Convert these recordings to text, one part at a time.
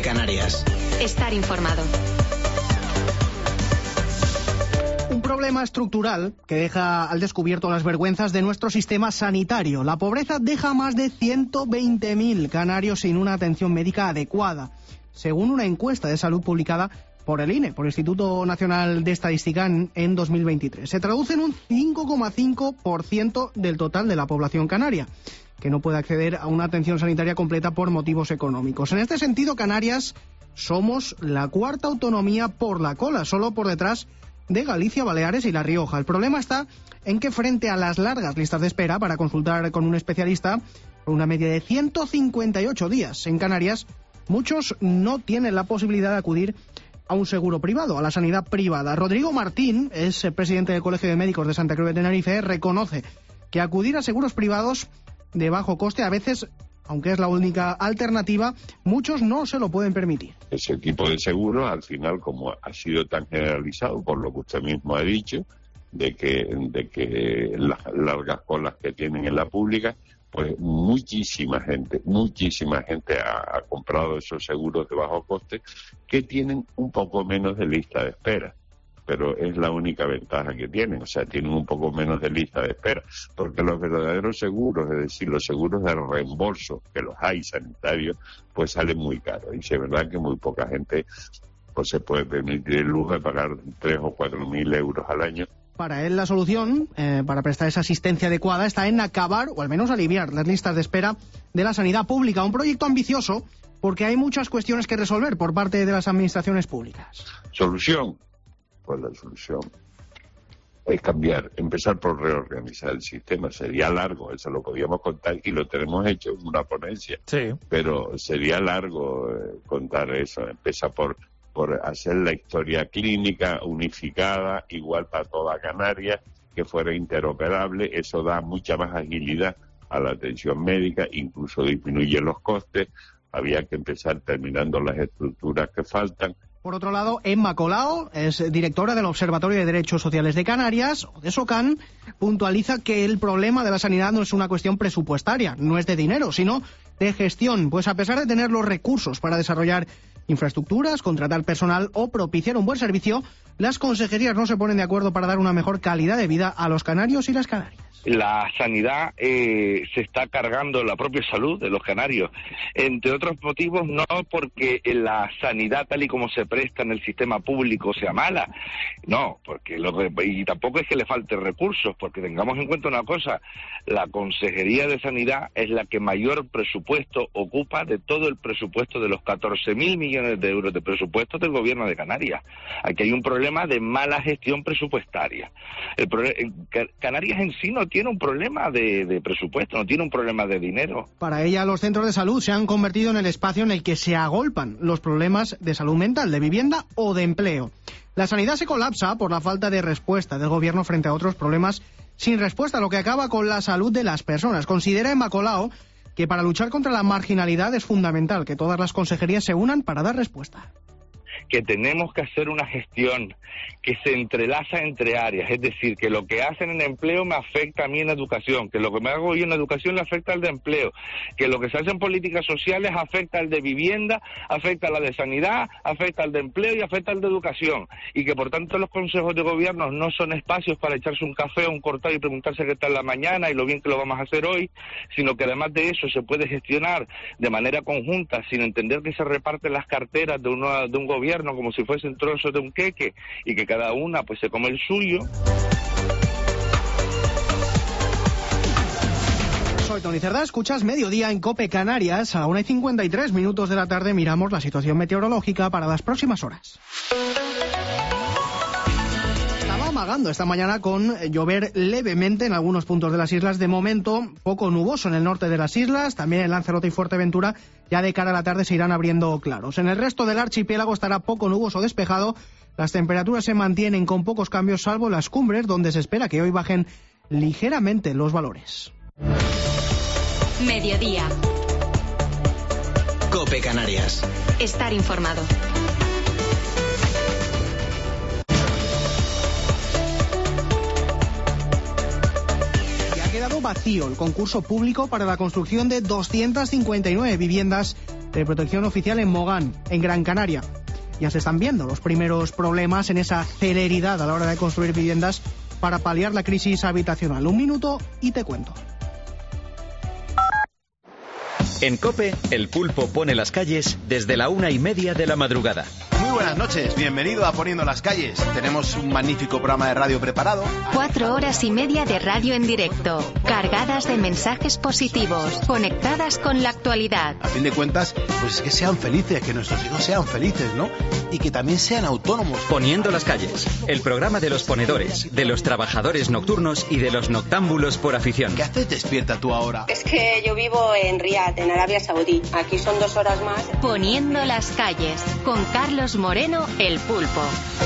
Canarias. Estar informado. Un problema estructural que deja al descubierto las vergüenzas de nuestro sistema sanitario. La pobreza deja a más de 120.000 canarios sin una atención médica adecuada, según una encuesta de salud publicada por el INE, por el Instituto Nacional de Estadística, en 2023. Se traduce en un 5,5% del total de la población canaria, que no puede acceder a una atención sanitaria completa por motivos económicos. En este sentido, Canarias somos la cuarta autonomía por la cola, solo por detrás de Galicia, Baleares y La Rioja. El problema está en que frente a las largas listas de espera para consultar con un especialista, por una media de 158 días en Canarias, muchos no tienen la posibilidad de acudir a un seguro privado, a la sanidad privada. Rodrigo Martín es presidente del Colegio de Médicos de Santa Cruz de Tenerife, reconoce que acudir a seguros privados de bajo coste a veces, aunque es la única alternativa, muchos no se lo pueden permitir. Ese tipo de seguros, al final, como ha sido tan generalizado, por lo que usted mismo ha dicho, de que las largas colas que tienen en la pública, pues muchísima gente ha comprado esos seguros de bajo coste que tienen un poco menos de lista de espera. Pero es la única ventaja que tienen, o sea, tienen un poco menos de lista de espera, porque los verdaderos seguros, es decir, los seguros de reembolso, que los hay sanitarios, pues salen muy caros, y es verdad que muy poca gente pues se puede permitir el lujo de pagar 3 o 4 mil euros al año. Para él la solución, para prestar esa asistencia adecuada, está en acabar, o al menos aliviar, las listas de espera de la sanidad pública, un proyecto ambicioso, porque hay muchas cuestiones que resolver por parte de las administraciones públicas. ¿Solución? Pues la solución es cambiar, empezar por reorganizar el sistema. Sería largo, eso lo podíamos contar y lo tenemos hecho en una ponencia. Sí. Pero sería largo contar eso. Empieza por hacer la historia clínica unificada, igual para toda Canarias, que fuera interoperable. Eso da mucha más agilidad a la atención médica, incluso disminuye los costes. Había que empezar terminando las estructuras que faltan. Por otro lado, Emma Colau es directora del Observatorio de Derechos Sociales de Canarias, o de SOCAN, puntualiza que el problema de la sanidad no es una cuestión presupuestaria, no es de dinero, sino de gestión, pues a pesar de tener los recursos para desarrollar infraestructuras, contratar personal o propiciar un buen servicio, las consejerías no se ponen de acuerdo para dar una mejor calidad de vida a los canarios y las canarias. La sanidad se está cargando la propia salud de los canarios, entre otros motivos, no porque la sanidad tal y como se presta en el sistema público sea mala, no, porque y tampoco es que le falte recursos, porque tengamos en cuenta una cosa, la Consejería de Sanidad es la que mayor presupuesto ocupa de todo el presupuesto de los 14.000 millones de euros de presupuesto del gobierno de Canarias. Aquí hay un problema de mala gestión presupuestaria. Canarias en sí no tiene un problema de presupuesto, no tiene un problema de dinero. Para ella, los centros de salud se han convertido en el espacio en el que se agolpan los problemas de salud mental, de vivienda o de empleo. La sanidad se colapsa por la falta de respuesta del gobierno frente a otros problemas sin respuesta, lo que acaba con la salud de las personas. Considera Emma Colau que para luchar contra la marginalidad es fundamental que todas las consejerías se unan para dar respuesta. Que tenemos que hacer una gestión que se entrelaza entre áreas, es decir, que lo que hacen en empleo me afecta a mí en educación, que lo que me hago yo en educación le afecta al de empleo, que lo que se hace en políticas sociales afecta al de vivienda, afecta a la de sanidad, afecta al de empleo y afecta al de educación, y que por tanto los consejos de gobierno no son espacios para echarse un café o un cortado y preguntarse qué tal la mañana y lo bien que lo vamos a hacer hoy, sino que además de eso se puede gestionar de manera conjunta sin entender que se reparten las carteras de un gobierno como si fuesen trozos de un queque y que cada una pues se come el suyo. Soy Tony Cerdá, escuchas Mediodía en COPE Canarias. A la 1:53 de la tarde miramos la situación meteorológica para las próximas horas. Estaba amagando esta mañana con llover levemente en algunos puntos de las islas. De momento, poco nuboso en el norte de las islas, también en Lanzarote y Fuerteventura. Ya de cara a la tarde se irán abriendo claros. En el resto del archipiélago estará poco nuboso despejado. Las temperaturas se mantienen con pocos cambios, salvo las cumbres, donde se espera que hoy bajen ligeramente los valores. Mediodía. COPE Canarias. Estar informado. Ha quedado vacío el concurso público para la construcción de 259 viviendas de protección oficial en Mogán, en Gran Canaria. Ya se están viendo los primeros problemas en esa celeridad a la hora de construir viviendas para paliar la crisis habitacional. 1 minuto y te cuento. En COPE, el pulpo pone las calles desde la 1:30 de la madrugada. Muy buenas noches, bienvenido a Poniendo las Calles. Tenemos un magnífico programa de radio preparado. 4 horas y media de radio en directo, cargadas de mensajes positivos, conectadas con la actualidad. A fin de cuentas, pues es que sean felices, que nuestros hijos sean felices, ¿no? Y que también sean autónomos. Poniendo las Calles, el programa de los ponedores, de los trabajadores nocturnos y de los noctámbulos por afición. ¿Qué haces despierta tú ahora? Es que yo vivo en Riad, en Arabia Saudí. Aquí son 2 horas más. Poniendo las Calles, con Carlos Moreno, el pulpo.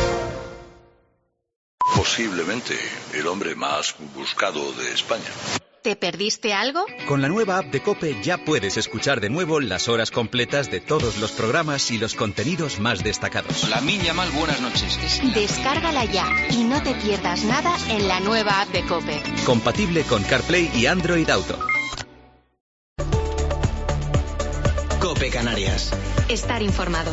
Posiblemente el hombre más buscado de España. ¿Te perdiste algo? Con la nueva app de COPE ya puedes escuchar de nuevo las horas completas de todos los programas y los contenidos más destacados. La Minya Mal, buenas noches. Descárgala ya y no te pierdas nada en la nueva app de COPE. Compatible con CarPlay y Android Auto. COPE Canarias. Estar informado.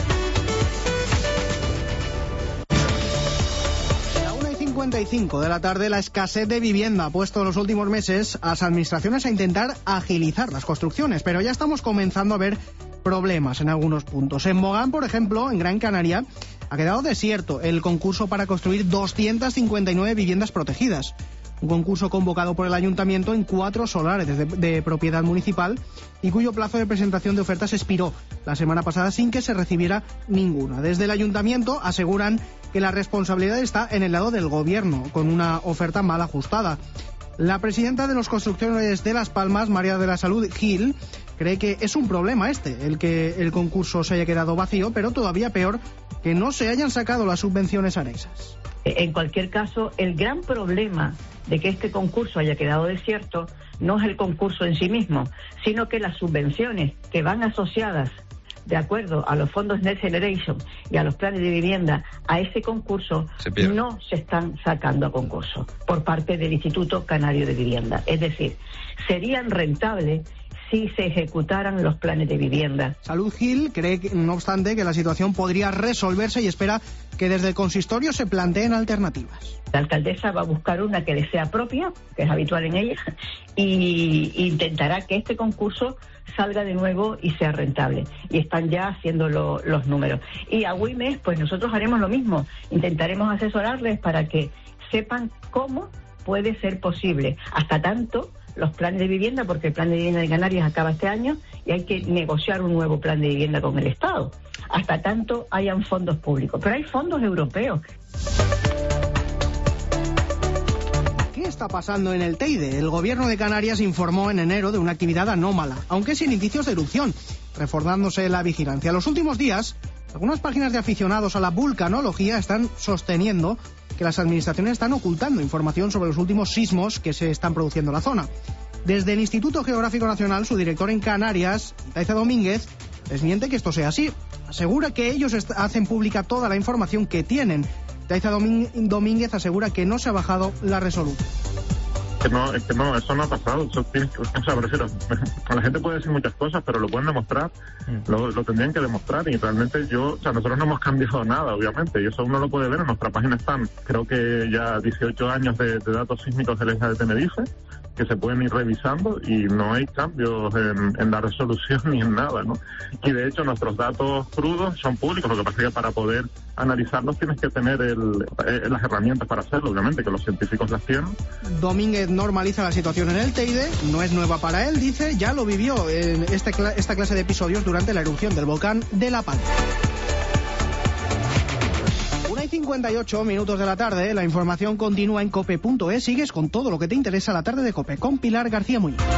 A 1:55 de la tarde, la escasez de vivienda ha puesto en los últimos meses a las administraciones a intentar agilizar las construcciones, pero ya estamos comenzando a ver problemas en algunos puntos. En Mogán, por ejemplo, en Gran Canaria, ha quedado desierto el concurso para construir 259 viviendas protegidas. Un concurso convocado por el ayuntamiento en 4 solares de propiedad municipal y cuyo plazo de presentación de ofertas expiró la semana pasada sin que se recibiera ninguna. Desde el ayuntamiento aseguran que la responsabilidad está en el lado del gobierno, con una oferta mal ajustada. La presidenta de los constructores de Las Palmas, María de la Salud Gil, cree que es un problema el que el concurso se haya quedado vacío, pero todavía peor que no se hayan sacado las subvenciones anexas. En cualquier caso, el gran problema de que este concurso haya quedado desierto no es el concurso en sí mismo, sino que las subvenciones que van asociadas, de acuerdo a los fondos Next Generation y a los planes de vivienda, a ese concurso no se están sacando a concurso por parte del Instituto Canario de Vivienda. Es decir, serían rentables si se ejecutaran los planes de vivienda. Salud Gil cree, no obstante, que la situación podría resolverse y espera que desde el consistorio se planteen alternativas. La alcaldesa va a buscar una que le sea propia, que es habitual en ella, y intentará que este concurso salga de nuevo y sea rentable. Y están ya haciendo los números. Y a Güemes, pues nosotros haremos lo mismo. Intentaremos asesorarles para que sepan cómo puede ser posible. Hasta tanto los planes de vivienda, porque el plan de vivienda de Canarias acaba este año y hay que negociar un nuevo plan de vivienda con el Estado, hasta tanto hayan fondos públicos. Pero hay fondos europeos. ¿Qué está pasando en el Teide? El gobierno de Canarias informó en enero de una actividad anómala, aunque sin indicios de erupción, reforzándose la vigilancia. En los últimos días, algunas páginas de aficionados a la vulcanología están sosteniendo que las administraciones están ocultando información sobre los últimos sismos que se están produciendo en la zona. Desde el Instituto Geográfico Nacional, su director en Canarias, Taiza Domínguez, desmiente que esto sea así. Asegura que ellos hacen pública toda la información que tienen. Taiza Domínguez asegura que no se ha bajado la resolución. No, eso no ha pasado. Eso tiene, me refiero, la gente puede decir muchas cosas, pero lo pueden demostrar, lo tendrían que demostrar, y realmente nosotros no hemos cambiado nada, obviamente, y eso uno lo puede ver en nuestra página. Están, creo que ya 18 años de datos sísmicos de la isla de Tenerife, que se pueden ir revisando, y no hay cambios en la resolución ni en nada, ¿no? Y de hecho nuestros datos crudos son públicos, lo que pasa es que para poder analizarlos tienes que tener las herramientas para hacerlo, obviamente, que los científicos las tienen. Domínguez normaliza la situación en el Teide, no es nueva para él, dice, ya lo vivió en esta clase de episodios durante la erupción del volcán de La Palma. 1:58 minutos de la tarde, la información continúa en cope.es. Sigues con todo lo que te interesa la tarde de COPE con Pilar García Muñoz.